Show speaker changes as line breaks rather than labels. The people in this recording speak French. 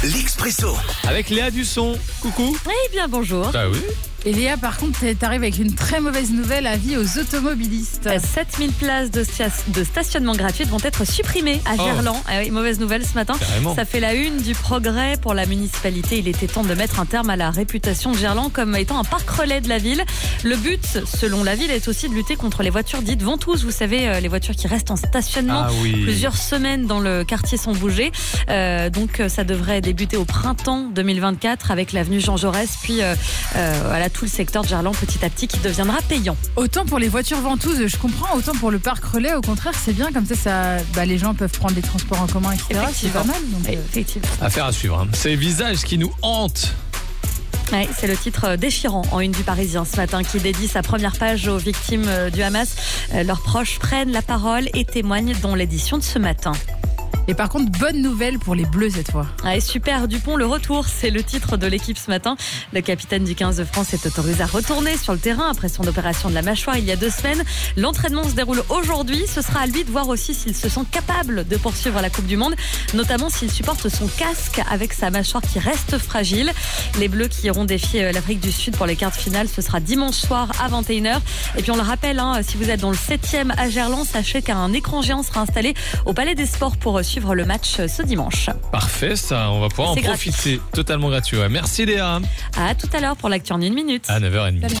l'Expresso.
Avec Léa Dusson. Coucou.
Eh bien, bonjour.
Bah oui.
Et Léa, par contre, t'arrives avec une très mauvaise nouvelle, avis aux automobilistes.
7000 places de stationnement gratuites vont être supprimées à Gerland. Ah oui, mauvaise nouvelle ce matin.
Carrément.
Ça fait la une du Progrès pour la municipalité. Il était temps de mettre un terme à la réputation de Gerland comme étant un parc relais de la ville. Le but, selon la ville, est aussi de lutter contre les voitures dites ventouses. Vous savez, les voitures qui restent en stationnement plusieurs semaines dans le quartier sans bouger. Donc ça devrait débuter au printemps 2024 avec l'avenue Jean Jaurès, puis voilà, tout le secteur de Gerland petit à petit qui deviendra payant.
Autant pour les voitures ventouses, je comprends, autant pour le parc relais, au contraire, c'est bien, comme ça les gens peuvent prendre des transports en commun, etc. C'est pas mal. Donc,
Effectivement.
Affaire à suivre. C'est Visage qui nous hante.
Ouais, c'est le titre déchirant en une du Parisien ce matin qui dédie sa première page aux victimes du Hamas. Leurs proches prennent la parole et témoignent dans l'édition de ce matin.
Et par contre, bonne nouvelle pour les Bleus cette fois.
Ouais, super Dupont, le retour, c'est le titre de l'équipe ce matin. Le capitaine du 15 de France est autorisé à retourner sur le terrain après son opération de la mâchoire il y a 2 semaines. L'entraînement se déroule aujourd'hui. Ce sera à lui de voir aussi s'il se sent capable de poursuivre la Coupe du Monde, notamment s'il supporte son casque avec sa mâchoire qui reste fragile. Les Bleus qui iront défier l'Afrique du Sud pour les quarts de finale, ce sera dimanche soir à 21h. Et puis on le rappelle, si vous êtes dans le 7e à Gerland, sachez qu'un écran géant sera installé au Palais des Sports pour suivre le match ce dimanche.
Parfait, ça, on va pouvoir en profiter. Totalement gratuit. Ouais. Merci Léa.
À tout à l'heure pour l'actu en 1 minute.
À 9h30.